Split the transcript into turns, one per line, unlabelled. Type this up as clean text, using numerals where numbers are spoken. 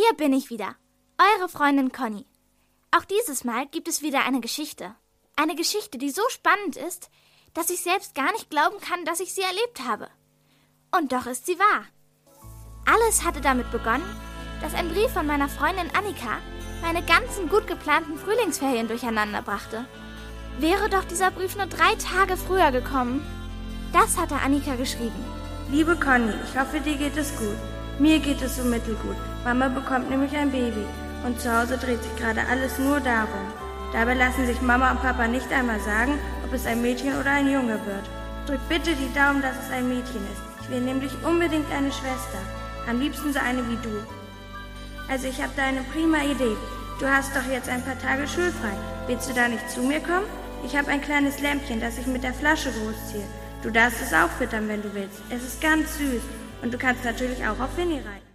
Hier bin ich wieder, eure Freundin Conny. Auch dieses Mal gibt es wieder eine Geschichte. Eine Geschichte, die so spannend ist, dass ich selbst gar nicht glauben kann, dass ich sie erlebt habe. Und doch ist sie wahr. Alles hatte damit begonnen, dass ein Brief von meiner Freundin Annika meine ganzen gut geplanten Frühlingsferien durcheinander brachte. Wäre doch dieser Brief nur 3 Tage früher gekommen. Das hatte Annika geschrieben.
Liebe Conny, ich hoffe, dir geht es gut. Mir geht es so mittelgut. Mama bekommt nämlich ein Baby und zu Hause dreht sich gerade alles nur darum. Dabei lassen sich Mama und Papa nicht einmal sagen, ob es ein Mädchen oder ein Junge wird. Drück bitte die Daumen, dass es ein Mädchen ist. Ich will nämlich unbedingt eine Schwester. Am liebsten so eine wie du. Also ich habe da eine prima Idee. Du hast doch jetzt ein paar Tage schulfrei. Willst du da nicht zu mir kommen? Ich habe ein kleines Lämpchen, das ich mit der Flasche großziehe. Du darfst es auch füttern, wenn du willst. Es ist ganz süß. Und du kannst natürlich auch auf Winnie reiten.